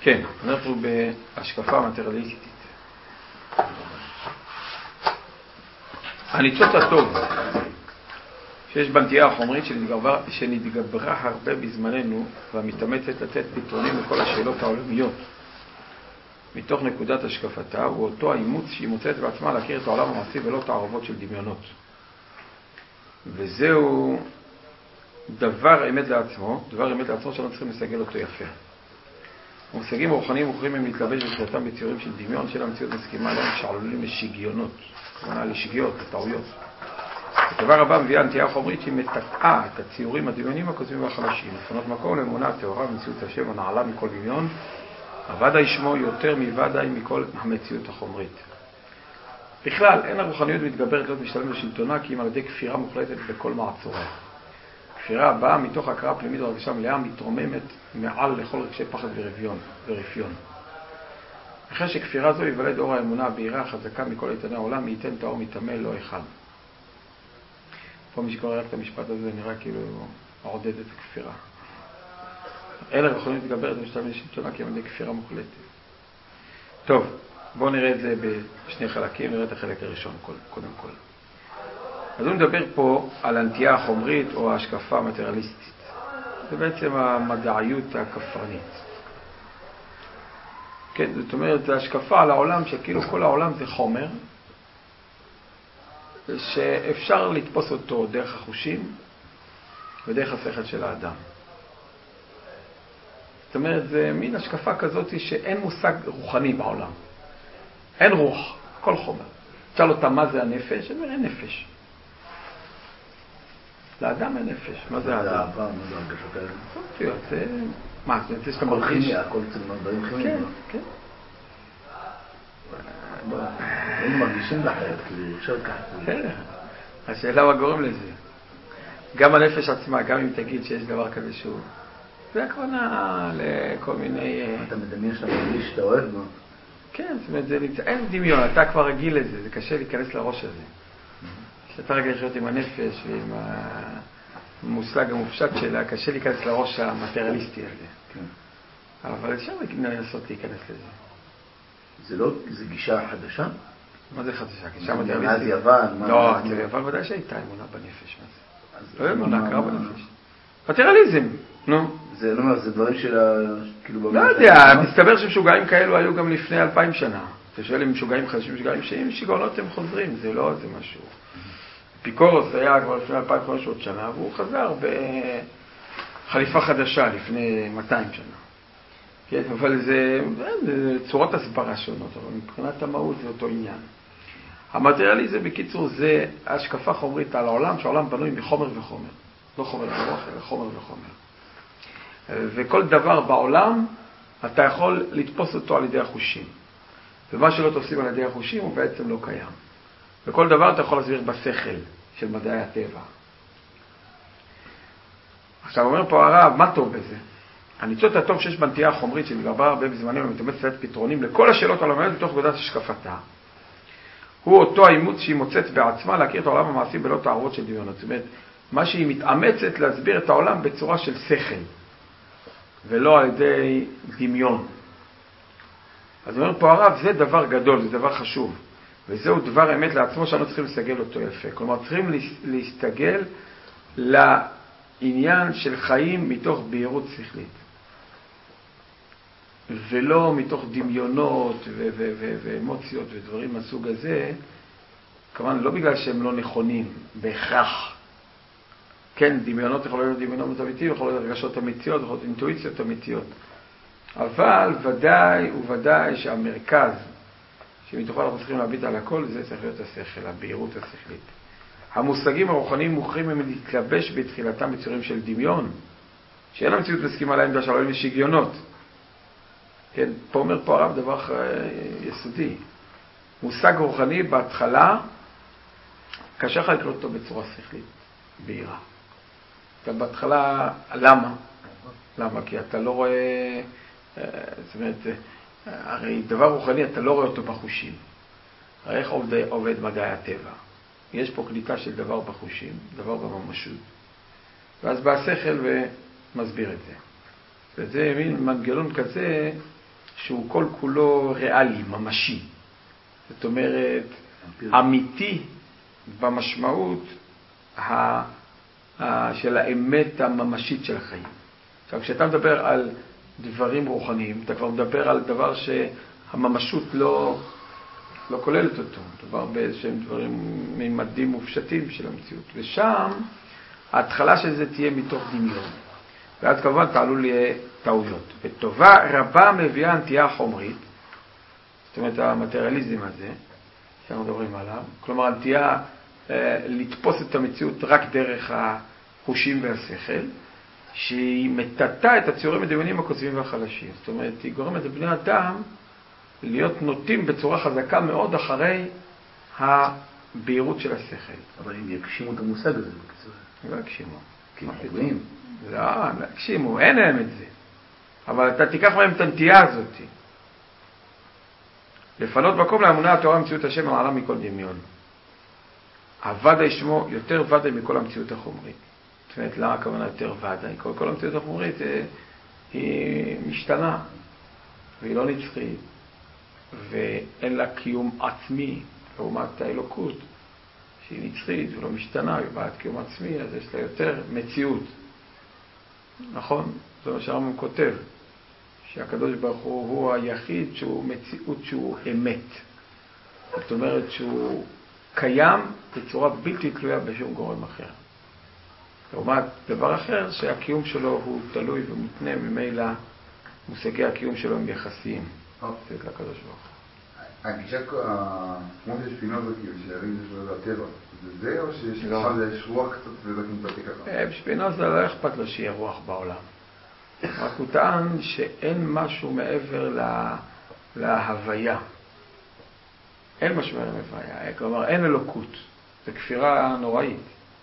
כן, אנחנו בהשקפה מטריאליסטית. הניצוץ הטוב שיש בנטייה החומרית שנתגברה הרבה בזמננו והמתאמצת לתת פתרונים לכל השאלות העולמיות מתוך נקודת השקפתה, הוא אותו האימוץ שהיא מוצאת בעצמה להכיר את העולם המעשי ולא תערובות של דמיונות. וזהו דבר אמת לעצמו שאנחנו צריכים לסגל אותו יפה. המושגים הרוחניים מוכרים הם להתלבש בתחילתם בציורים של דמיון של המציאות מסכימה להם שעלולים לשגיונות, כלומר לשגיאות, לטעויות. הדבר הבא מביאה הנטייה החומרית שהיא מתקעה את הציורים הדמיונים הקודמים והחלשים, לפנות מקום לאמונה הטהורה במציאות השם הנעלה מכל דמיון, הוודאי שמו יותר מוודאי מכל המציאות החומרית. בכלל, אין הרוחניות מתגברת להיות משתלם לשלטונה כי אם על ידי כפירה מוחלטת בכל מעצוריה. כפירה הבאה מתוך הכרה פנימית והרגשה מלאה מתרוממת מעל לכל רגשי פחד ורפיון. אחרי שכפירה זו יוולד אור האמונה הבהירה החזקה מכל איתני העולם, ייתן טהור מטמא לא אחד. פה מי שקורא רק את המשפט הזה נראה כאילו מעודד את הכפירה. אין הרוחניות מתגברת ומשתלם לשלטונה כי אם על ידי כפירה מוחלטת. טוב, בואו נראה את זה בשני חלקים, נראה את החלק הראשון קודם כל. אז הוא מדבר פה על הנטייה החומרית או ההשקפה המטריאליסטית. זה בעצם המדעיות הכפרנית. כן, זאת אומרת, זה השקפה על העולם שכאילו כל העולם זה חומר, שאפשר לתפוס אותו דרך החושים ודרך השכל של האדם. זאת אומרת, זה מין השקפה כזאת שאין מושג רוחני בעולם. אין רוח, כל חומר. תשאל אותה מה זה הנפש, אני אומר, אין נפש. לאדם אין נפש. מה זה האדם? זה אהבה, מה זה הרגשות האלה? זה... מה, זה שאתה הכל מרגיש? כימיה, הכל דברים כימיים. כן, כן. הם מרגישים לחיות, כאילו, אפשר ככה. כן. השאלה מה גורם לזה. גם הנפש עצמה, גם אם תגיד שיש דבר כזה שהוא... זה הכוונה לכל מיני... אתה מדמיין שאתה מרגיש שאתה אוהב בו? כן, זאת אומרת, זה נמצא... אין דמיון, אתה כבר רגיל לזה, זה קשה להיכנס לראש הזה. כשאתה רגיל לחיות עם הנפש ועם המושג המופשט שלה, קשה להיכנס לראש המטריאליסטי הזה. כן. אבל אפשר לנסות להיכנס לזה. זה לא, זה גישה חדשה? מה זה חדשה? גישה מטריאליסטית? מאז יוון? לא, יוון ודאי שהייתה אמונה בנפש. לא אמונה, קרה בנפש. מטריאליזם, נו. זה לא אומר, זה דברים של כאילו... לא יודע, מסתבר שמשוגעים כאלו היו גם לפני 2000 שנה. אתה שואל אם משוגעים חדשים, משוגעים שאם שיגעונות הם חוזרים, זה לא זה משהו. פיקורוס היה כבר לפני 2500 שנה, והוא חזר בחליפה חדשה לפני 200 שנה. כן, אבל זה צורות הסברה שונות, אבל מבחינת המהות זה אותו עניין. המטריאליזם בקיצור זה השקפה חומרית על העולם, שהעולם בנוי מחומר וחומר. לא חומר ורוח, אלא חומר וחומר. וכל דבר בעולם אתה יכול לתפוס אותו על ידי החושים. ומה שלא תופסים על ידי החושים הוא בעצם לא קיים. וכל דבר אתה יכול להסביר בשכל של מדעי הטבע. עכשיו אומר פה הרב, מה טוב בזה? הניצוץ הטוב שיש בנטייה החומרית שנתגברה הרבה בזמנים ומתאמצת לתת פתרונים לכל השאלות העולמיות בתוך נקודת השקפתה. הוא אותו האימוץ שהיא מוצאת בעצמה להכיר את העולם המעשי בלא תערובות של דמיונות. זאת אומרת, מה שהיא מתאמצת להסביר את העולם בצורה של שכל, ולא על ידי דמיון. אז אומר פה הרב, זה דבר גדול, זה דבר חשוב. וזהו דבר אמת לעצמו שאנו צריכים לסגל אותו יפה. כלומר, צריכים להסתגל לעניין של חיים מתוך בהירות שכלית. ולא מתוך דמיונות ואמוציות ודברים מהסוג הזה. כמובן, לא בגלל שהם לא נכונים, בהכרח. כן, דמיונות יכולות להיות דמיונות אמיתיות, יכולות להיות רגשות אמיתיות, יכולות להיות אינטואיציות אמיתיות. אבל ודאי וודאי שהמרכז שמתוכו אנחנו צריכים להביט על הכל, זה צריך להיות השכל, הבהירות השכלית. המושגים הרוחניים מוכרים הם להתלבש בתחילתם בציורים של דמיון, שאין המציאות מסכימה לעמדה של העולם לשגיונות. כן, פה אומר פה הרב דבר יסודי. מושג רוחני בהתחלה, קשה לך לקלוט אותו בצורה שכלית, בהירה. אתה בהתחלה, למה? למה? כי אתה לא רואה, זאת אומרת, הרי דבר רוחני אתה לא רואה אותו בחושים. הרי איך עובד מדעי הטבע? יש פה קליטה של דבר בחושים, דבר בממשות. ואז בא השכל ומסביר את זה. וזה מין מנגנון כזה שהוא כל כולו ריאלי, ממשי. זאת אומרת, אמיתי במשמעות של האמת הממשית של החיים. עכשיו, כשאתה מדבר על דברים רוחניים, אתה כבר מדבר על דבר שהממשות לא כוללת אותו. דבר באיזשהם דברים מימדים מופשטים של המציאות. ושם, ההתחלה של זה תהיה מתוך דמיון. ואז כמובן תעלו לי טעויות. וטובה רבה מביאה הנטייה החומרית, זאת אומרת המטריאליזם הזה, שאנחנו מדברים עליו, כלומר הנטייה לתפוס את המציאות רק דרך החושים והשכל, שהיא מטאטה את הציורים הדמיוניים הקוסמיים והחלשים. זאת אומרת, היא גורמת לבני אדם להיות נוטים בצורה חזקה מאוד אחרי הבהירות של השכל. אבל אם יקשימו את המושג הזה בקצור. לא יקשימו. כי חורים. לא יקשימו, אין להם את זה. אבל אתה תיקח מהם את הנטייה הזאת. לפנות מקום לאמונה התורה מציאות השם המעלה מכל דמיון. הוודאי שמו יותר וודאי מכל המציאות החומרית. זאת אומרת, למה הכוונה יותר וודאי? כל המציאות החומרית היא משתנה, והיא לא נצחית, ואין לה קיום עצמי, לעומת האלוקות, שהיא נצחית ולא משתנה, היא בעד קיום עצמי, אז יש לה יותר מציאות. נכון? זה מה שהרמב"ם כותב, שהקדוש ברוך הוא היחיד שהוא מציאות שהוא אמת. זאת אומרת שהוא קיים בצורה בלתי תלויה בשום גורם אחר. לעומת דבר אחר שהקיום שלו הוא תלוי ומותנה ממילא מושגי הקיום שלו הם יחסיים. זה לקדוש ברוך הוא. הגישה כמו שיש פינוזה כאילו שהרים זה שלו הטבע, זה זה או שיש יש רוח קצת וזה כמפתי ככה? שפינוזה לא אכפת לו שיהיה רוח בעולם. רק הוא טען שאין משהו מעבר להוויה. אין משהו מעבר להוויה, כלומר אין אלוקות. זה כפירה נוראית.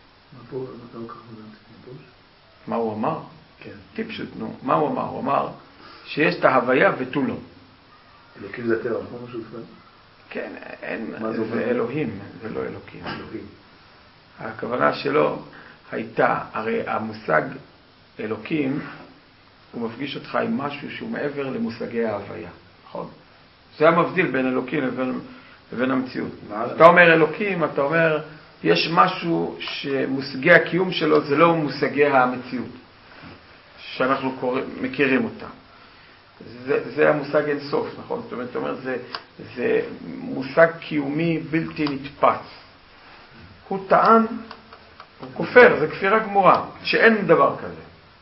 מה הוא אמר? כן. טיפשות, נו. מה הוא אמר? הוא אמר שיש את ההוויה ותו לא. אלוקים זה טבע, נכון משהו לפני? כן, אין, זה אלוהים, זה לא אלוקים. אלוהים. הכוונה שלו הייתה, הרי המושג אלוקים, הוא מפגיש אותך עם משהו שהוא מעבר למושגי ההוויה, נכון? זה המבדיל בין אלוקים לבין המציאות. אתה אומר אלוקים, אתה אומר, יש משהו שמושגי הקיום שלו זה לא מושגי המציאות, שאנחנו מכירים אותה. זה המושג אין סוף, נכון? זאת אומרת, זה מושג קיומי בלתי נתפס. הוא טען, הוא כופר, זה כפירה גמורה, שאין דבר כזה.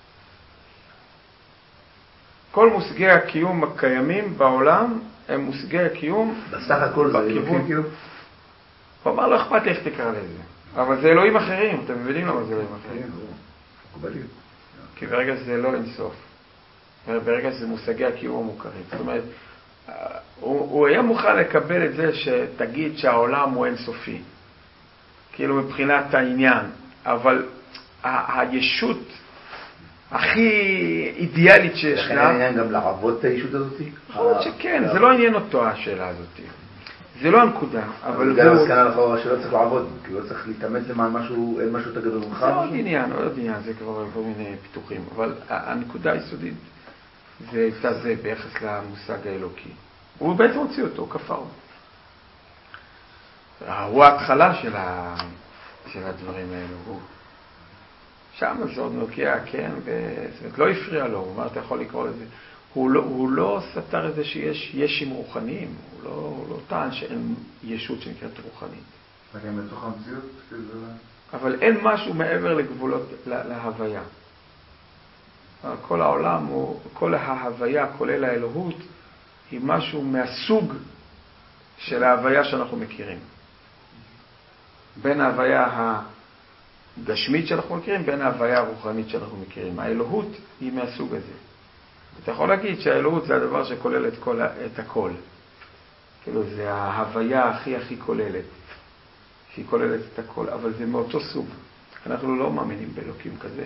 כל מושגי הקיום הקיימים בעולם הם מושגי הקיום בסך הכל זה אלוקים כאילו? הוא אמר, לא אכפת לי איך תקרא לזה. אבל זה אלוהים אחרים, אתם מבינים למה זה אלוהים אחרים? כי ברגע שזה לא אין סוף. ברגע שזה מושגי הקיום המוכרים. זאת אומרת, הוא היה מוכן לקבל את זה שתגיד שהעולם הוא אינסופי. כאילו מבחינת העניין. אבל הישות הכי אידיאלית שישנה... לכן העניין גם לעבוד את הישות הזאת? יכול להיות שכן, זה לא עניין אותו השאלה הזאת. זה לא הנקודה, אבל זה המסקנה לך שלא צריך לעבוד, כי לא צריך להתאמץ למען משהו, אין משהו תגדול ממך. זה עוד עניין, זה כבר כל מיני פיתוחים, אבל הנקודה היסודית זה הייתה זה ביחס למושג האלוקי. הוא בעצם הוציא אותו, הוא כפר. הוא ההתחלה של הדברים האלו. שם זה עוד נוקיע, כן, לא הפריע לו, הוא אמר, אתה יכול לקרוא לזה. הוא לא סתר את זה שיש ישים רוחניים, הוא לא טען שאין ישות שנקראת רוחנית. וגם בתוך המציאות? אבל אין משהו מעבר לגבולות להוויה. כל העולם, כל ההוויה, כולל האלוהות, היא משהו מהסוג של ההוויה שאנחנו מכירים. בין ההוויה הגשמית שאנחנו מכירים, בין ההוויה הרוחנית שאנחנו מכירים. האלוהות היא מהסוג הזה. אתה יכול להגיד שהאלוהות זה הדבר שכולל את הכל. כאילו זה ההוויה הכי כוללת. שהיא כוללת את הכל, אבל זה מאותו סוג. אנחנו לא מאמינים באלוקים כזה.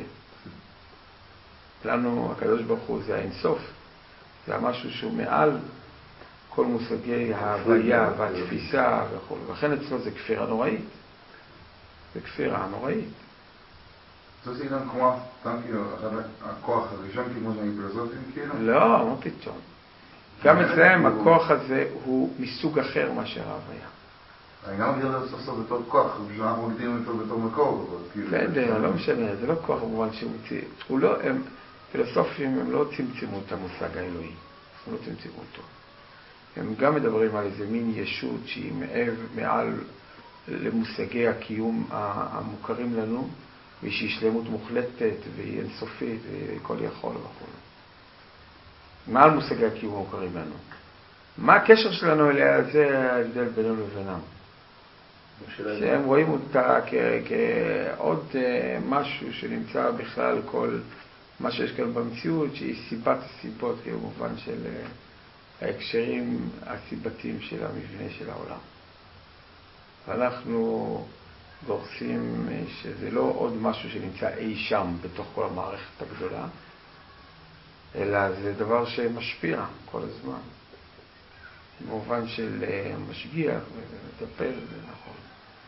לנו, הקדוש ברוך הוא זה האינסוף. זה משהו שהוא מעל כל מושגי ההוויה והתפיסה וכו'. לכן אצלו זה כפירה נוראית. זה כפירה נוראית. זה גם כמו, כאילו, הכוח הראשון כמו שאני פילוסופים כאילו? לא, מה פתאום. גם אצלם הכוח הזה הוא מסוג אחר מאשר ההוויה. אני גם מגדיר לו סוף סוף בתור כוח, אנחנו מגדירים אותו בתור מקור. בסדר, לא משנה, זה לא כוח במובן שהוא לא, פילוסופים הם לא צמצמו את המושג האלוהי, הם לא צמצמו אותו. הם גם מדברים על איזה מין ישות שהיא מעל למושגי הקיום המוכרים לנו, ושהיא שלמות מוחלטת והיא אינסופית וכל יכול וכו'. מעל מושגי הקיום המוכרים לנו. מה הקשר שלנו אליה? זה ההבדל בינינו לבינם. שהם רואים אותה כעוד משהו שנמצא בכלל כל מה שיש כאן במציאות, שהיא סיבת הסיבות, במובן של ההקשרים הסיבתיים של המבנה של העולם. ואנחנו גורסים שזה לא עוד משהו שנמצא אי שם בתוך כל המערכת הגדולה, אלא זה דבר שמשפיע כל הזמן. במובן של משגיח ומטפל, זה נכון.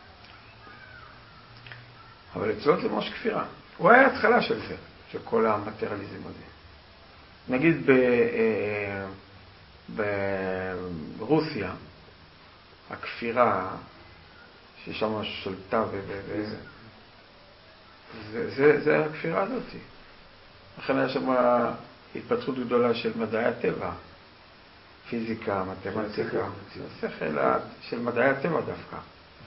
אבל אצלו זה ממש כפירה. הוא היה התחלה של זה, של כל המטריאליזם הזה. נגיד ברוסיה, הכפירה ששם שולטה זה הכפירה הזאת. לכן היה שם התפתחות גדולה של מדעי הטבע, פיזיקה, מתמטיקה, השכל של מדעי הטבע דווקא.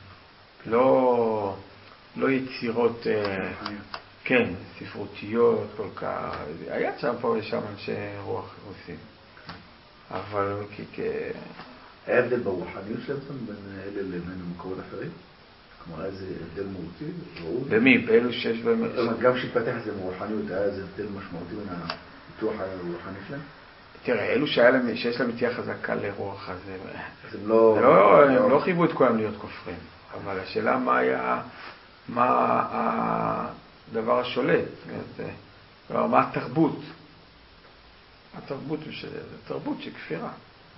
לא יצירות, כן, ספרותיות כל כך. היה שם פה ושם אנשי רוח רוסים. אבל היה הבדל ברוחניות שלהם בין אלה לבין מקורות אחרים? כלומר, איזה הבדל מהותי? במי? באלו שיש בהם... גם שהתפתח את זה ברוחניות, היה איזה הבדל משמעותי בין הפיתוח הרוחני שלהם? תראה, אלו שיש להם נטייה חזקה לרוח, אז הם לא חייבו את כולם להיות כופרים. אבל השאלה מה הדבר השולט, מה התרבות? התרבות זה תרבות של כפירה.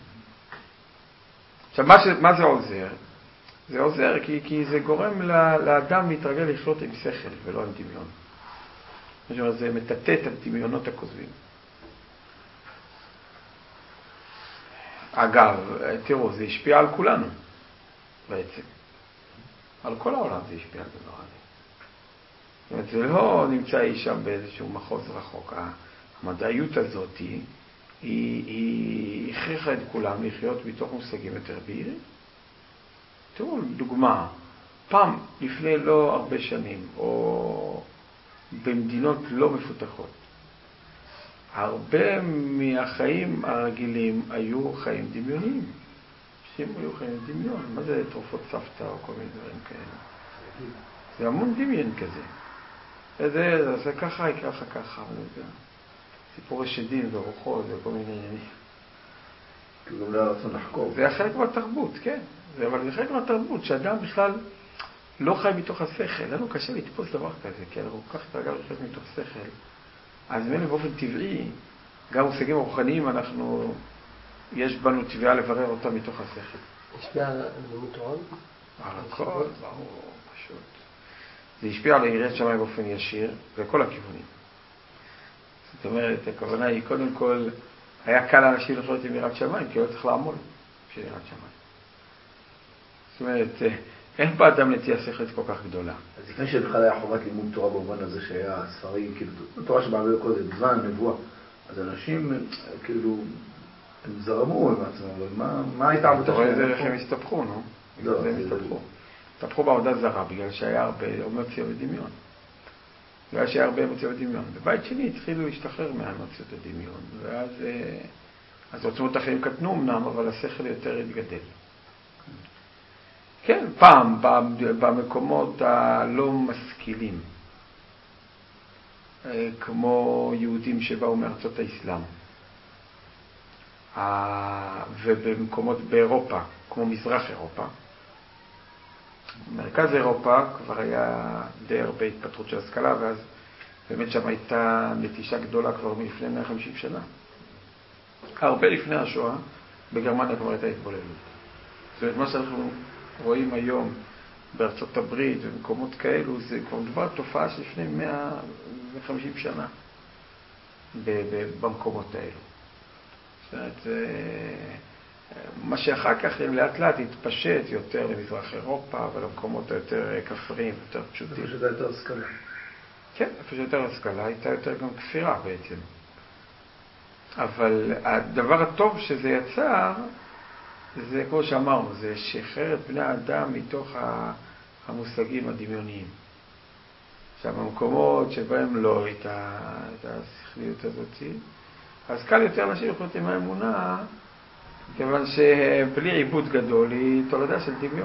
עכשיו, מה זה עוזר? זה עוזר כי זה גורם לאדם להתרגל לחיות עם שכל ולא עם דמיון. זאת אומרת, זה מטאטא את הדמיונות הכוזבים. אגב, תראו, זה השפיע על כולנו, בעצם. על כל העולם זה השפיע על דבר הזה. זאת אומרת, זה לא נמצא אי שם באיזשהו מחוז רחוק. המדעיות הזאת היא הכריחה את כולם לחיות בתוך מושגים יותר בהירים. תראו, דוגמה, פעם לפני לא הרבה שנים, או במדינות לא מפותחות, הרבה מהחיים הרגילים היו חיים דמיוניים. אנשים היו חיים דמיון. מה זה תרופות סבתא או כל מיני דברים כאלה? זה המון דמיון כזה. זה ככה, יקרה לך ככה. סיפורי שדים ורוחות וכל מיני עניינים. כאילו לא רצון לחקור. זה חלק מהתרבות, כן. אבל זה חלק מהתרבות, שאדם בכלל לא חי מתוך השכל. לנו קשה לתפוס דבר כזה, כי אנחנו כל כך התרגלנו לחיות מתוך שכל. אז מילא באופן טבעי, גם מושגים רוחניים, יש בנו טבעה לברר אותם מתוך השכל. השפיע על לימוד תורה? על הכל, ברור, פשוט. זה השפיע על יראת שמיים באופן ישיר, בכל הכיוונים. זאת אומרת, הכוונה היא, קודם כל, היה קל לאנשים לחיות עם יראת שמיים, כי הוא צריך לעמול בשביל יראת שמיים. זאת אומרת, אין באדם נטייה שכלית כל כך גדולה. אז לפני שבכלל היה חובת לימוד תורה במובן הזה שהיה ספרים, כאילו, תורה שבעבר קודם, בזמן, נבואה, אז אנשים, כאילו, הם זרמו עם עצמם, אבל מה הייתה עבודה שלהם? אתה רואה איזה איך הם הסתפחו, נו? לא, הם הסתפחו. הסתפחו בעבודה זרה, בגלל שהיה הרבה אמוציה ודמיון. בגלל שהיה הרבה אמוציה ודמיון. בבית שני התחילו להשתחרר מהאמוציות הדמיון, ואז עוצמות החיים קטנו אמנם, אבל השכל יותר התגדל. כן, פעם, במקומות הלא משכילים, כמו יהודים שבאו מארצות האסלאם, ובמקומות באירופה, כמו מזרח אירופה, מרכז אירופה כבר היה די הרבה התפתחות של השכלה, ואז באמת שם הייתה נטישה גדולה כבר מלפני 150 שנה. הרבה לפני השואה, בגרמניה כבר הייתה התבוללות. זאת אומרת, מה שאנחנו רואים היום בארצות הברית ובמקומות כאלו, זה כבר מדובר תופעה של לפני 150 שנה במקומות האלו. זאת אומרת, מה שאחר כך לאט לאט התפשט יותר למזרח אירופה ולמקומות היותר כפריים, יותר פשוטים. איפה שהייתה יותר השכלה. כן, איפה שיותר השכלה, הייתה יותר גם כפירה בעצם. אבל הדבר הטוב שזה יצר, זה כמו שאמרנו, זה שחרר את בני האדם מתוך המושגים הדמיוניים. עכשיו, במקומות שבהם לא הייתה את השכליות הזאת, אז קל יותר אנשים יכולים עם האמונה, כיוון שבלי עיבוד גדול היא תולדה של דמיון.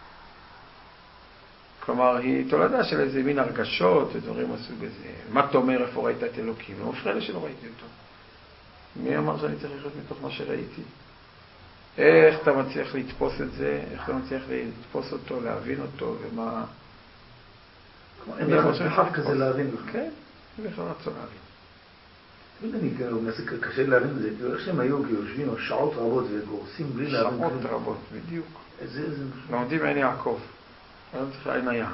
כלומר, היא תולדה של איזה מין הרגשות ודברים מסוג הזה. מה אתה אומר, איפה ראית את אלוקים? לא מפריע לי שלא ראיתי אותו. מי אמר שאני צריך לחיות מתוך מה שראיתי? איך אתה מצליח לתפוס את זה? איך אתה מצליח לתפוס אותו, להבין אותו, ומה... אין לך רחב כזה להבין. כן, אין לך רצון להבין. אני קשה להבין את זה, איך שהם היו יושבים שעות רבות וגורסים בלי להבין. שעות רבות, בדיוק. איזה... לומדים עין יעקב. אני צריך עין היה.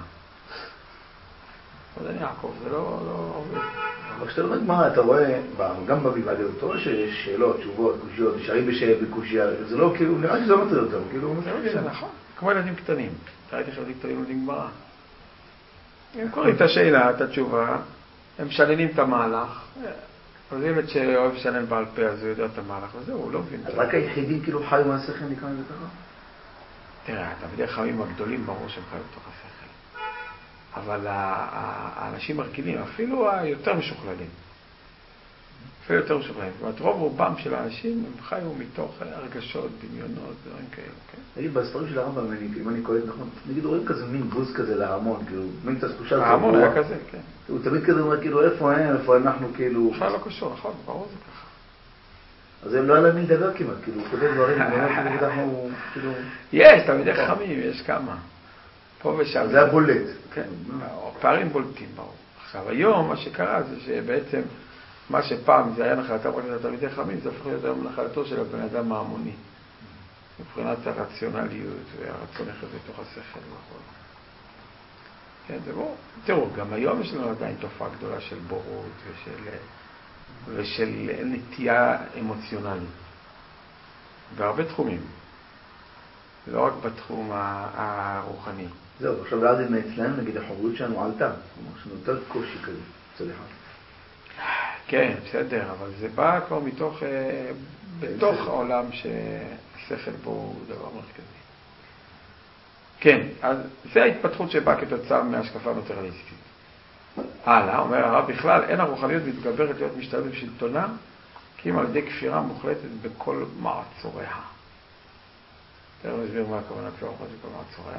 עין יעקב, זה לא עובד. אבל כשאתה לומד מה, אתה רואה, גם בבלבדיות, אתה רואה שיש שאלות, תשובות, קושיות, נשארים בקושיה, זה לא כאילו, נראה שזה לא מטריד אותם, כאילו... זה נכון, כמו ילדים קטנים. ראיתי שילדים קטנים לומדים גמרא. הם קוראים את השאלה, את התשובה, הם משננים את המהלך. אז ילד שאוהב לשנן בעל פה, אז הוא יודע את המהלך, וזהו, הוא לא מבין. אז רק היחידים כאילו חיו מהשכל נקרא לזה ככה? תראה, תלמידי החכמים הגדולים ברור שהם חיו בתוך השכל. אבל האנשים הרגילים, אפילו היותר משוכללים, זאת אומרת, רוב רובם של האנשים הם חיו מתוך הרגשות, דמיונות, דברים כאלה, כן? נגיד, בספרים של הרמב"ם, אם אני קורא נכון, נגיד, רואים כזה מין בוז כזה להמון, כאילו, מין את התחושה... ההמון היה כזה, כן. הוא תמיד כזה אומר, כאילו, איפה הם, איפה אנחנו, כאילו... בכלל לא קשור, נכון, ברור זה ככה. אז הם לא היה להם מי לדבר כמעט, כאילו, הוא כותב דברים, אנחנו, כאילו... יש, תלמידי חכמים, יש כמה. פה ושם. זה היה בולט. כן, פערים בולטים, ברור. עכשיו, היום מה שקרה זה שבעצם מה שפעם זה היה נחלתם רק לתלמידי חכמים, זה הופך להיות היום נחלתו של הבן אדם ההמוני. מבחינת הרציונליות והרצון לחיות בתוך השכל וכל. כן, זה ברור. תראו, גם היום יש לנו עדיין תופעה גדולה של בורות ושל נטייה אמוציונלית. בהרבה תחומים. לא רק בתחום הרוחני. זהו, עכשיו ואז אם אצלנו, נגיד, החוברות שלנו עלתה. כלומר, יש לנו יותר קושי כזה, סליחה. כן, בסדר, אבל זה בא כבר מתוך, בתוך העולם שהשכל בו הוא דבר מרכזי. כן, אז זה ההתפתחות שבאה כתוצאה מהשקפה מטריאליסטית. הלאה, אומר הרב, בכלל, אין הרוחניות מתגברת להיות משתלבת בשלטונה, כי אם על ידי כפירה מוחלטת בכל מעצוריה. תראו נסביר מה הכוונה כפירה מוחלטת בכל מעצוריה.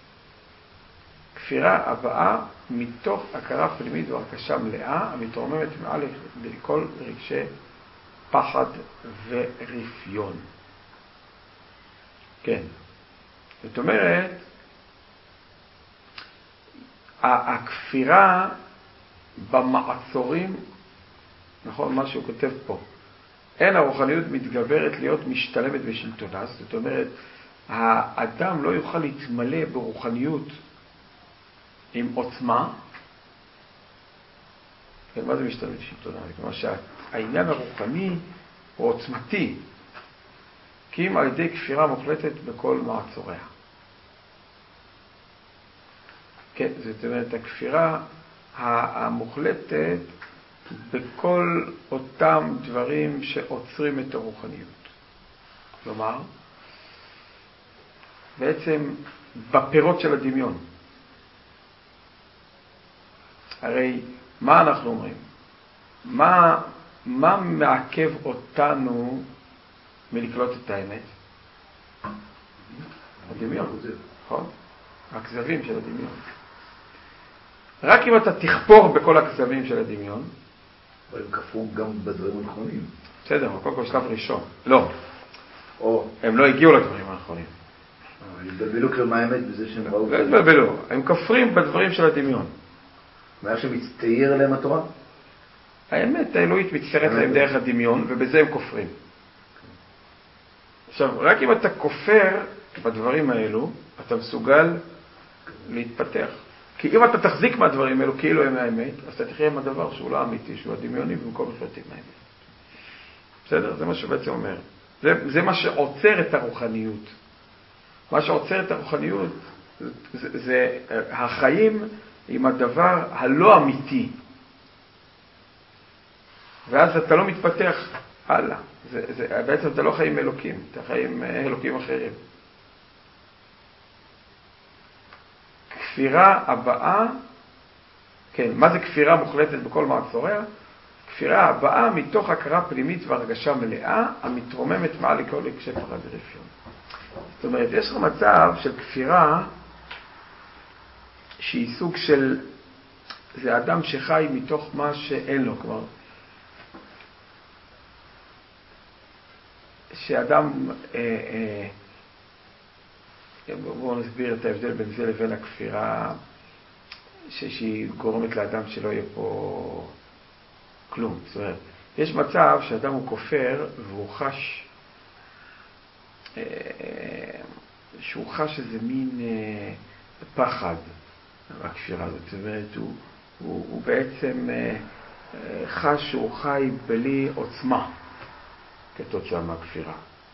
כפירה הבאה מתוך הכרה פנימית והרכשה מלאה, המתרוממת מעל לכל רגשי פחד ורפיון. כן. זאת אומרת, הכפירה במעצורים, נכון, מה שהוא כותב פה, אין הרוחניות מתגברת להיות משתלמת בשלטונה, זאת אומרת, האדם לא יוכל להתמלא ברוחניות עם עוצמה. כן, מה זה משתלמת בשלטונה? כלומר שהעניין הרוחני הוא עוצמתי, כי אם על ידי כפירה מוחלטת בכל מעצוריה. כן, זאת אומרת, הכפירה המוחלטת בכל אותם דברים שעוצרים את הרוחניות. כלומר, בעצם בפירות של הדמיון. הרי מה אנחנו אומרים? מה מעכב אותנו מלקלוט את האמת? הדמיון, נכון? הכזבים של הדמיון. רק אם אתה תכפור בכל הכזבים של הדמיון, אבל הם כפרו גם בדברים הנכונים. בסדר, קודם כל שלב ראשון. לא. הם לא הגיעו לדברים הנכונים. הם התבלבלו כבר מה האמת בזה שהם ראו. לא התבלבלו, הם כופרים בדברים של הדמיון. מה שמצטייר להם התורה? האמת האלוהית מצטיירת להם דרך הדמיון, ובזה הם כופרים. עכשיו, רק אם אתה כופר בדברים האלו, אתה מסוגל להתפתח. כי אם אתה תחזיק מהדברים האלו כאילו הם האמת, אז אתה תחיה עם הדבר שהוא לא אמיתי, שהוא הדמיוני, במקום לחיות עם האמת. בסדר? זה מה שבעצם אומר. זה מה שעוצר את הרוחניות. מה שעוצר את הרוחניות זה החיים עם הדבר הלא אמיתי. ואז אתה לא מתפתח הלאה. בעצם אתה לא חיים אלוקים, אתה חיים אלוקים אחרים. כפירה הבאה, כן, מה זה כפירה מוחלטת בכל מעצוריה? כפירה הבאה מתוך הכרה פנימית והרגשה מלאה, המתרוממת מעל לכל הקשב הרב ורפיון. זאת אומרת, יש לך מצב של כפירה שהיא סוג של, זה אדם שחי מתוך מה שאין לו כבר. שאדם, בואו נסביר את ההבדל בין זה לבין הכפירה שהיא גורמת לאדם שלא יהיה פה כלום. זאת אומרת, יש מצב שאדם הוא כופר והוא חש, שהוא חש איזה מין פחד בכפירה הזאת. זאת אומרת, הוא בעצם חש שהוא חי בלי עוצמה כתוצאה מהכפירה.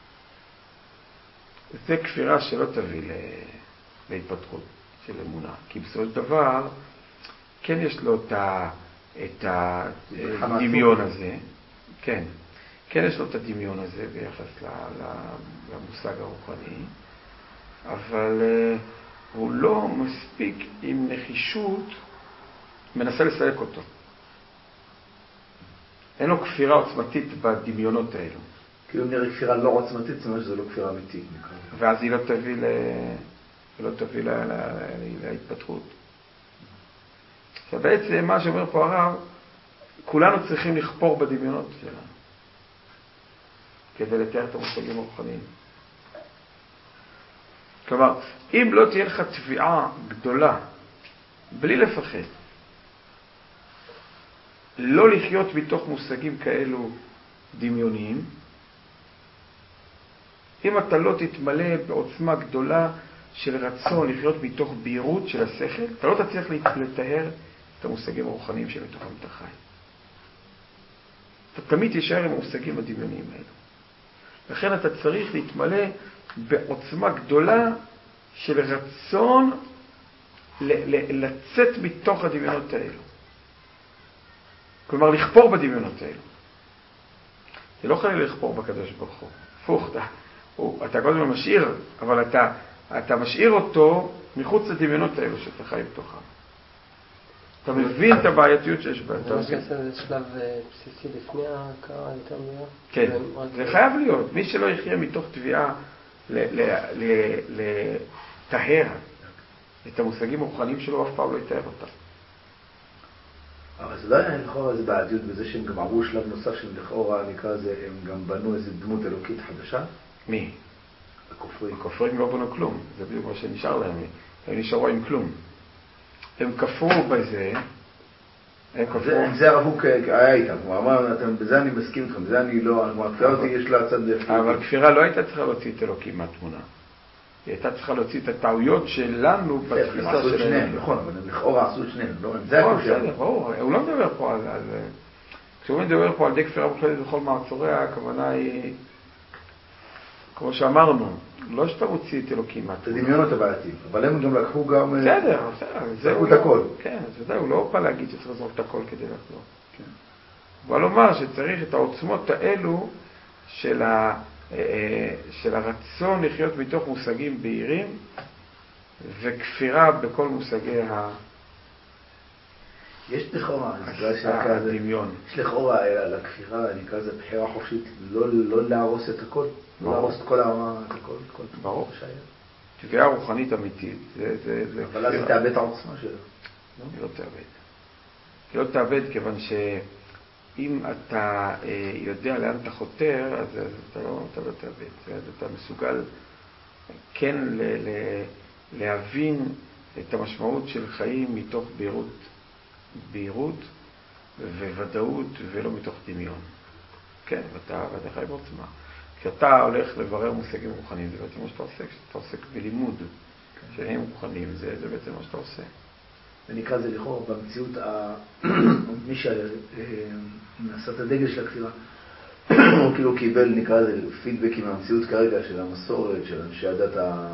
זה כפירה שלא תביא להתפתחות של אמונה. כי בסופו של דבר, כן יש לו את הדמיון הזה. כן. כן יש לו את הדמיון הזה ביחס למושג הרוחני. אבל הוא לא מספיק עם נחישות, מנסה לסלק אותו. אין לו כפירה עוצמתית בדמיונות האלו. כאילו אם נראה כפירה לא עוצמתית, זאת אומרת שזה לא כפירה אמיתית. ואז היא לא תביא להתפתחות. עכשיו בעצם מה שאומר פה הרב, כולנו צריכים לכפור בדמיונות שלנו, כדי לתאר את המושגים הרוחניים. כלומר, אם לא תהיה לך תביעה גדולה, בלי לפחד, לא לחיות מתוך מושגים כאלו דמיוניים, אם אתה לא תתמלא בעוצמה גדולה של רצון לחיות מתוך בהירות של השכל, אתה לא תצליח לתאר את המושגים הרוחניים שמתוכם אתה חי. אתה תמיד תישאר עם המושגים הדמיוניים האלו. לכן אתה צריך להתמלא בעוצמה גדולה של רצון לצאת מתוך הדמיונות האלו. כלומר, לכפור בדמיונות האלו. זה לא חלילה לכפור בקדוש ברוך הוא. הפוך, אתה קודם משאיר, אבל אתה משאיר אותו מחוץ לדמיונות האלו שאתה חי בתוכם. אתה מבין את הבעייתיות שיש בה. זה שלב בסיסי לפני ההכרה יותר מלאה? כן, זה חייב להיות. מי שלא יחיה מתוך תביעה לטהר את המושגים הרוחניים שלו, אף פעם לא יטהר אותם. אבל זה לא היה לכאורה איזה בעייתיות בזה שהם גם עברו שלב נוסף של לכאורה, נקרא לזה, הם גם בנו איזו דמות אלוקית חדשה? מי? הכופרים. הכופרים לא בנו כלום, זה בדיוק מה שנשאר להם, הם נשארו עם כלום. הם כפרו בזה, זה הרב היה איתם, הוא אמר, בזה אני מסכים איתכם, בזה אני לא, הכפירה אותי יש לה צד דרך. אבל כפירה לא הייתה צריכה להוציא את אלוקים מהתמונה. היא הייתה צריכה להוציא את הטעויות שלנו בתפיסה שלנו. נכון, אבל לכאורה עשו את שניהם, זה הכפירה. ברור, הוא לא מדבר פה על... כשהוא מדבר פה על די כפירה מוחלטת בכל מעצוריה, הכוונה היא, כמו שאמרנו, לא שאתה מוציא את אלוקים מהתמונה. את הדמיונות הבעייתיים, אבל הם גם לקחו גם... בסדר. לקחו את הכל. כן, אז הוא לא בא להגיד שצריך לזרוק את הכל כדי לחזור. אבל לומר שצריך את העוצמות האלו של הרצון לחיות מתוך מושגים בהירים וכפירה בכל מושגי יש לכאורה, הדמיון. יש לכאורה לכפירה, נקרא לזה בחירה חופשית, לא להרוס את הכל, לא להרוס את כל הכל. ברור. תביעה רוחנית אמיתית. אבל אז היא תאבד את העוצמה שלו. היא לא תאבד. היא לא תאבד כיוון שאם אתה יודע לאן אתה חותר, אז אתה לא תאבד. אז אתה מסוגל כן להבין את המשמעות של חיים מתוך בהירות וודאות ולא מתוך דמיון. כן, ואתה חי בעוצמה. כשאתה הולך לברר מושגים רוחניים, זה בעצם מה שאתה עושה. כשאתה עוסק בלימוד שהם רוחניים, זה בעצם מה שאתה עושה. ונקרא זה לכאורה במציאות, מי שנשא את הדגל של הכפירה, הוא כאילו קיבל, נקרא לזה, פידבקים מהמציאות כרגע של המסורת, של אנשי הדת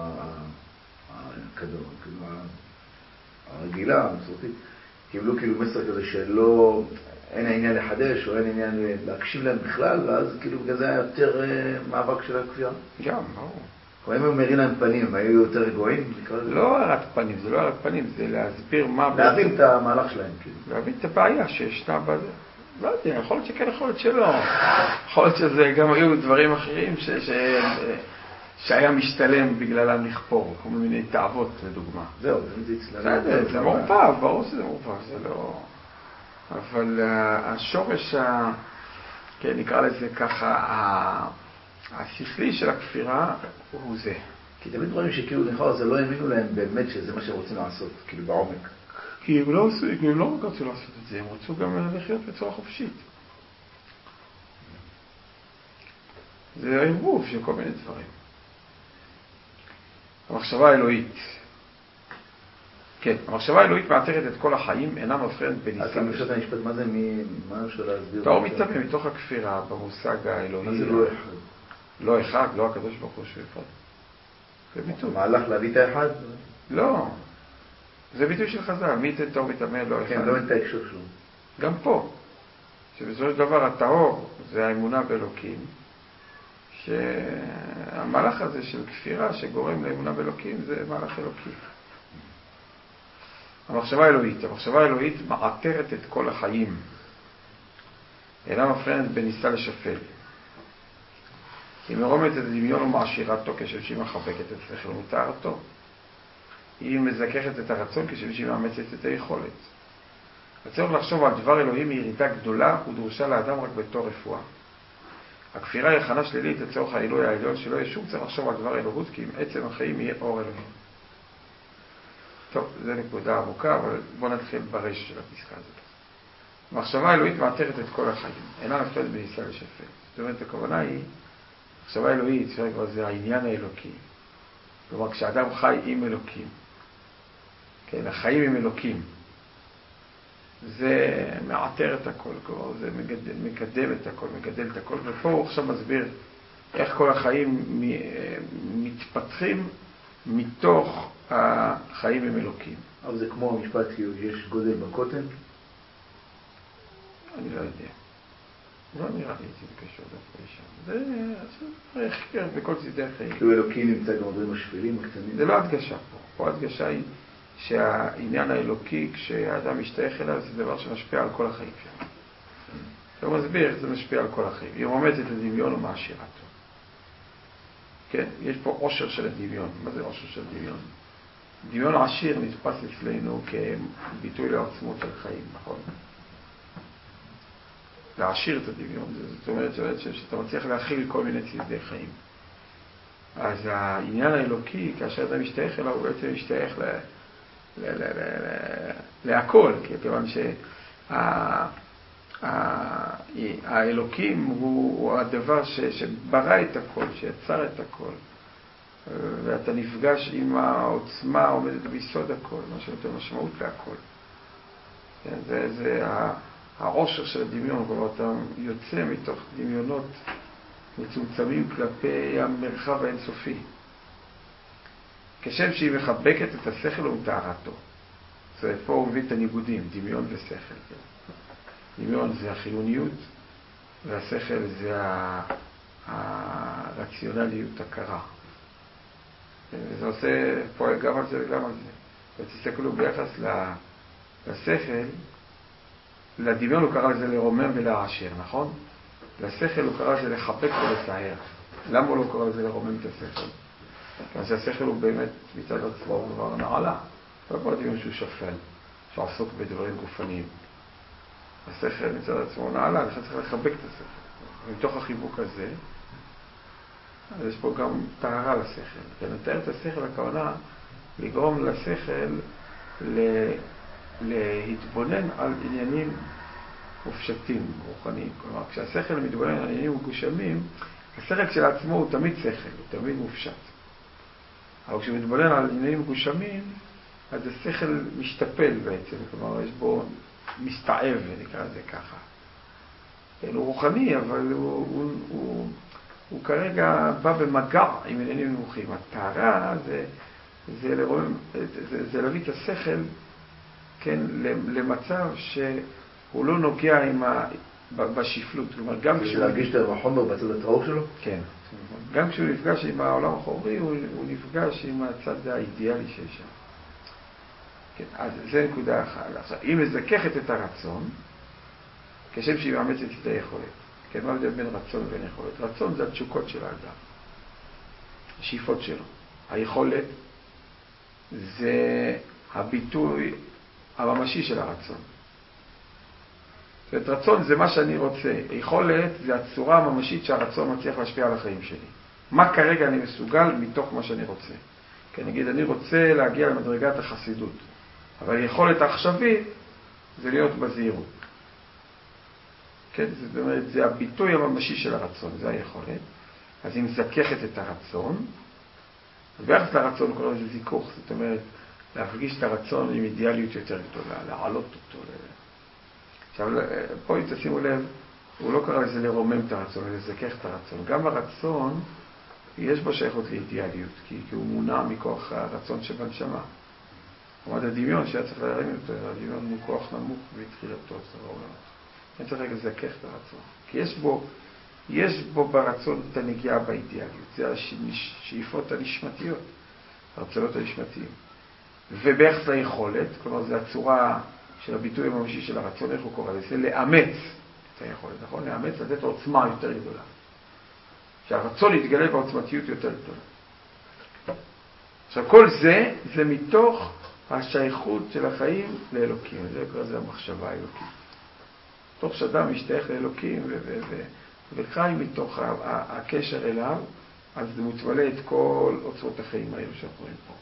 הרגילה, המסורתית, קיבלו כאילו מסר כזה שלא, אין העניין לחדש, או אין עניין להקשיב להם בכלל, ואז כאילו בגלל זה היה יותר מאבק של הכפירה. גם, ברור. אבל אם הם מראים להם פנים, הם היו יותר רגועים? לא רק פנים, זה לא רק פנים, זה להסביר מה... להבין את המהלך שלהם, כאילו. להבין את הבעיה שישנה בזה. לא יודע, יכול להיות שכן, יכול להיות שלא. יכול להיות שזה גם היו דברים אחרים שהיה משתלם בגללם לכפור, כל מיני תאוות לדוגמה. זהו, זה מורפב, ברור שזה מורפב, זה לא... אבל השורש, כן, נקרא לזה ככה, השכלי של הכפירה הוא זה. כי תמיד רואים שכאילו נכנס, זה לא האמינו להם באמת שזה מה שהם רוצים לעשות, כאילו בעומק. כי הם לא רק רצו לעשות את זה, הם רצו גם לחיות בצורה חופשית. זה הערבוב של כל מיני דברים. המחשבה האלוהית. כן, המחשבה האלוהית מאתרת את כל החיים, אינה מבחינת בניסה. אז אם אפשר את המשפט, מה זה, מה אפשר להסביר? טוב, מצפה מתוך הכפירה במושג האלוהי. מה זה לא אחד? לא אחד, לא הקדוש ברוך הוא שהוא אחד. זה ביטוי. מהלך להביא את האחד? לא. זה ביטוי של חז"ל, מי ייתן טהור וטמא לא אחד. כן, לא את ההקשר שלו. גם פה, שבסופו של דבר הטהור זה האמונה באלוקים, שהמהלך הזה של כפירה שגורם לאמונה באלוקים זה מהלך אלוקי. המחשבה האלוהית מעטרת את כל החיים, אינה מבחינת בניסה לשפל. היא מרוממת את הדמיון ומעשירתו כשם שהיא מחבקת את השכל ומתארתו. היא מזככת את הרצון כשם שהיא מאמצת את היכולת. הצורך לחשוב על דבר אלוהים היא ירידה גדולה ודרושה לאדם רק בתור רפואה. הכפירה היא הכנה שלילית לצורך העילוי העליון שלא יהיה שום צריך לחשוב על דבר אלוהות, כי עם עצם החיים יהיה אור אלוהים. טוב, זו נקודה עמוקה, אבל בואו נתחיל ברש של הפסקה הזאת. המחשבה האלוהית מאתרת את כל החיים, אינה נפתת בניסה לשפל. זאת אומרת, הכוונה היא, מחשבה אלוהית, כבר זה העניין האלוקי. כלומר, כשאדם חי עם אלוקים, כן, החיים עם אלוקים, זה מעטר את הכל, כלומר, זה מקדם את הכל, מגדל את הכל, ופה הוא עכשיו מסביר איך כל החיים מתפתחים מתוך החיים עם אלוקים. אבל זה כמו המשפט, יש גודל בקוטן? אני לא יודע. לא נראה לי שזה קשור דווקא לשם. זה חקר בכל צידי החיים. כאילו אלוקים נמצא גם דברים השפלים הקטנים? זה לא הדגשה פה. פה הדגשה היא שהעניין האלוקי, כשהאדם משתייך אליו, זה דבר שמשפיע על כל החיים שלו. הוא מסביר איך זה משפיע על כל החיים. היא רומזת את הדמיון ומעשירתו. כן, יש פה עושר של הדמיון. מה זה עושר של דמיון? דמיון עשיר נתפס אצלנו כביטוי לעצמות של חיים, נכון? להעשיר את הדמיון, זאת אומרת שאתה מצליח להכיל כל מיני צדדי חיים. אז העניין האלוקי, כאשר אתה משתייך אליו, הוא בעצם משתייך להכל, כיוון שהאלוקים הוא הדבר שברא את הכל, שיצר את הכל, ואתה נפגש עם העוצמה העומדת ביסוד הכל, מה שנותן משמעות להכל. זה העושר של הדמיון, כלומר אתה יוצא מתוך דמיונות מצומצמים כלפי המרחב האינסופי. כשם שהיא מחבקת את השכל ומתארתו. זאת אומרת, פה הוא מביא את הניגודים, דמיון ושכל. דמיון זה החיוניות, והשכל זה הרציונליות, הכרה. וזה עושה פועל גם על זה וגם על זה. ותסתכלו ביחס לשכל, לדמיון הוא קרא לזה לרומם ולעשיר, נכון? לשכל הוא קרא לזה לחבק ולסער. למה הוא לא קרא לזה לרומם את השכל? כיוון שהשכל הוא באמת מצד עצמו הוא דבר נעלה. לא כל דמיון שהוא שפל, שעסוק בדברים גופניים. השכל מצד עצמו נעלה, לכן צריך לחבק את השכל. ומתוך החיבוק הזה, יש פה גם טהרה לשכל. לנטר את השכל, הכוונה לגרום לשכל להתבונן על עניינים מופשטים, רוחניים. כלומר, כשהשכל מתבונן על עניינים מגושמים, השכל כשלעצמו הוא תמיד שכל, הוא תמיד מופשט. אבל כשהוא מתבונן על עניינים מגושמים, אז השכל משתפל בעצם, כלומר, יש בו מסתעב, נקרא זה ככה. הוא רוחני, אבל הוא כרגע בא במגע עם עניינים נמוכים. הטהרה זה להביא את השכל, כן, למצב שהוא לא נוגע בשפלות. כלומר, גם כשהוא להרגיש את החומר בצד הטהור שלו? כן. גם כשהוא נפגש עם העולם החומרי, הוא נפגש עם הצד האידיאלי שיש שם. כן, אז זה נקודה אחת. עכשיו, אם מזככת את הרצון, כשם שהיא מאמצת את היכולת. כן, מה ההבדל בין רצון ובין יכולת? רצון זה התשוקות של האדם, השאיפות שלו. היכולת זה הביטוי הממשי של הרצון. זאת אומרת, רצון זה מה שאני רוצה. יכולת זה הצורה הממשית שהרצון מצליח להשפיע על החיים שלי. מה כרגע אני מסוגל מתוך מה שאני רוצה. כי נגיד, אני רוצה להגיע למדרגת החסידות, אבל יכולת העכשווית זה להיות בזהירות. כן, זאת אומרת, זה הביטוי הממשי של הרצון, זה היכולת. אז היא מזככת את הרצון, וביחס לרצון קוראים לזה זיכוך, זאת אומרת, להפגיש את הרצון עם אידיאליות יותר גדולה, להעלות אותו. עכשיו, פה אם תשימו לב, הוא לא קרא לזה לרומם את הרצון, אלא לזכך את הרצון. גם הרצון, יש בו שייכות לאידיאליות, כי הוא מונע מכוח הרצון שבנשמה. כלומר, הדמיון שהיה צריך להרים אותו, הדמיון הוא כוח נמוך בתחילתו, זה לא אומר. אני צריך רגע לזכך את הרצון. כי יש בו ברצון את הנגיעה באידיאליות. זה השאיפות הנשמתיות, הרצונות הנשמתיים. וביחס ליכולת, כלומר, זה הצורה של הביטוי הממשי של הרצון, איך הוא קורא לזה? לאמץ את היכולת, נכון? לאמץ, לתת עוצמה יותר גדולה. שהרצון יתגלה בעוצמתיות יותר גדולה. עכשיו, כל זה מתוך השייכות של החיים לאלוקים. זה קורא לזה המחשבה האלוקית. תוך שאדם משתייך לאלוקים וחי מתוך הקשר אליו, אז זה מתמלא את כל אוצרות החיים האלו שאנחנו רואים פה.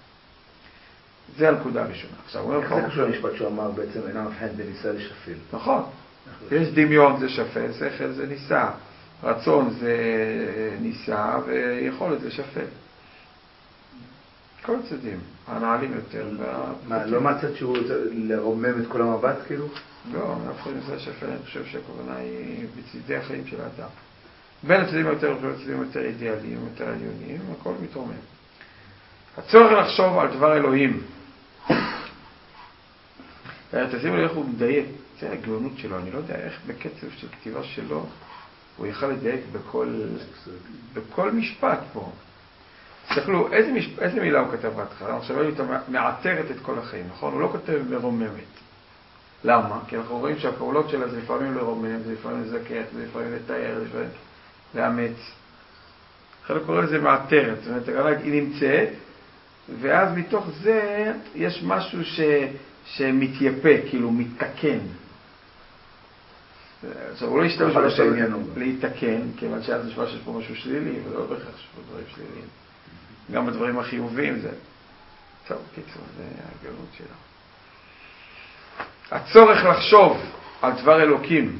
זה הנקודה הראשונה. עכשיו, הוא אומר פה... זה קשור למשפט שהוא אמר בעצם, אינה מבחינת בניסה לשפל. נכון. יש דמיון זה שפל, שכל זה ניסה. רצון זה ניסה ויכולת זה שפל. כל הצדדים, הנעלים יותר. מה, לא מצאת שהוא לרומם את כל המבט כאילו? לא, אף אחד ניסה שפל, אני חושב שהכוונה היא בצדי החיים של האדם. בין הצדדים היותר ובצדדים יותר אידיאליים, יותר עליוניים, הכל מתרומם. הצורך לחשוב על דבר אלוהים. תשימו לי איך הוא מדייק, זה הגאונות שלו, אני לא יודע איך בקצב של כתיבה שלו הוא יכל לדייק בכל משפט פה. תסתכלו, איזה מילה הוא כתב בהתחלה? עכשיו הוא מעטרת את כל החיים, נכון? הוא לא כותב מרוממת. למה? כי אנחנו רואים שהפעולות שלה זה לפעמים לרומם, זה לפעמים לזכך, זה לפעמים לתאר, זה לפעמים לאמץ. חלק קורא לזה מעטרת, זאת אומרת, היא נמצאת, ואז מתוך זה יש משהו שמתייפה, כאילו מתקן. עכשיו, הוא לא ישתמש להתקן, כיוון שאז נשמע שיש פה משהו שלילי, ולא בהכרח שיש פה דברים שליליים. גם בדברים החיוביים זה... טוב, קיצור, זה הגאונות שלה. הצורך לחשוב על דבר אלוקים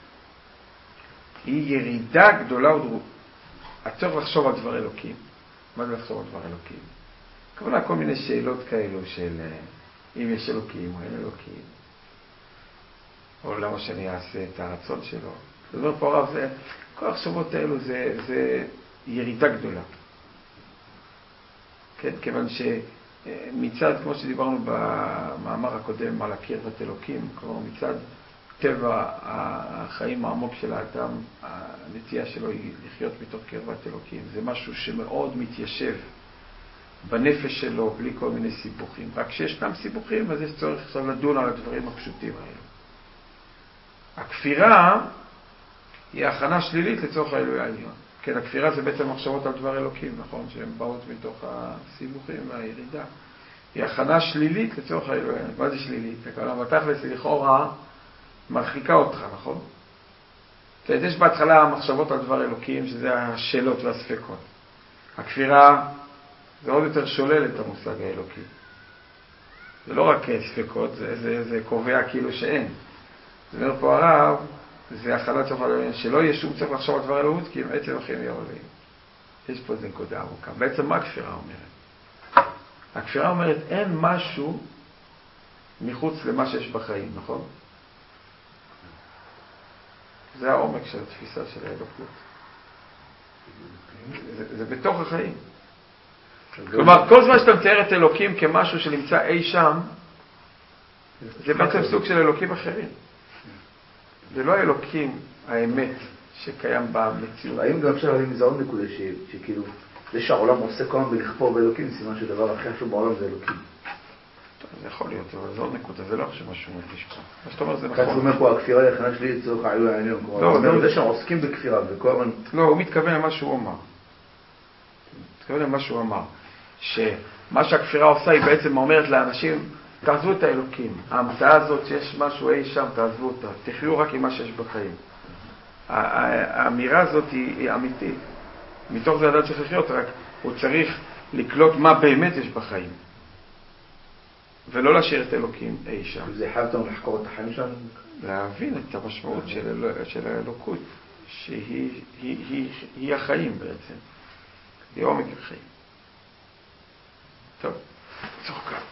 היא ירידה גדולה ודרוכה. הצורך לחשוב על דבר אלוקים. מה זה לחשוב על דבר אלוקים? כמובן כל מיני שאלות כאלו של אם יש אלוקים או אין אלוקים. או למה שאני אעשה את הרצון שלו. זאת אומרת פה הרב, כל החשבות האלו זה ירידה גדולה. כן, כיוון שמצד, כמו שדיברנו במאמר הקודם על הקרבת אלוקים, כלומר מצד טבע החיים העמוק של האדם, הנטייה שלו היא לחיות מתוך קרבת אלוקים. זה משהו שמאוד מתיישב בנפש שלו בלי כל מיני סיבוכים. רק כשישנם סיבוכים, אז יש צורך עכשיו לדון על הדברים הפשוטים האלו. הכפירה היא הכנה שלילית לצורך האלוהי העליון. כן, הכפירה זה בעצם מחשבות על דבר אלוקים, נכון? שהן באות מתוך הסיבוכים והירידה. היא הכנה שלילית לצורך האלוהי העליון. מה זה שלילית? הכוונה, בתכלס לכאורה מרחיקה אותך, נכון? יש בהתחלה מחשבות על דבר אלוקים, שזה השאלות והספקות. הכפירה זה עוד יותר שולל את המושג האלוקי. זה לא רק ספקות, זה קובע כאילו שאין. זה אומר פה הרב, זה הכנת סוף אלוהים, שלא יהיה שום צריך לחשוב על דבר אלוהות, כי הם עצם אחים יהיו אלוהים. יש פה איזו נקודה ארוכה. בעצם מה הכפירה אומרת? הכפירה אומרת, אין משהו מחוץ למה שיש בחיים, נכון? זה העומק של התפיסה של האלוקות. זה בתוך החיים. כלומר, כל זמן שאתה מתאר את אלוקים כמשהו שנמצא אי שם, זה בעצם סוג של אלוקים אחרים. זה לא אלוקים, האמת, שקיים במציאות. האם גם אפשר להביא מזרון נקודה שכאילו, זה שהעולם עושה כל הזמן בלכפור באלוקים, סימן שדבר הכי חשוב בעולם זה אלוקים. טוב, זה יכול להיות, אבל זו נקודה, זה לא חושב משהו מרגיש פה. מה שאתה אומר זה נכון. כאן הוא אומר פה, הכפירה היא הכנה שלי לצורך העילוי העליון. לא, זה שעוסקים בכפירה וכל הזמן... לא, הוא מתכוון למה שהוא אמר. מתכוון למה שהוא אמר. שמה שהכפירה עושה היא בעצם אומרת לאנשים, תעזבו את האלוקים. ההמצאה הזאת שיש משהו אי שם, תעזבו אותה. תחיו רק עם מה שיש בחיים. האמירה הזאת היא אמיתית. מתוך זה אדם צריך לחיות, רק הוא צריך לקלוט מה באמת יש בחיים. ולא להשאיר את אלוקים אי שם. זה חייב אותנו לחקור את החיים שלנו? להבין את המשמעות של האלוקות, שהיא החיים בעצם. היא עומק החיים. טוב, צוחקה.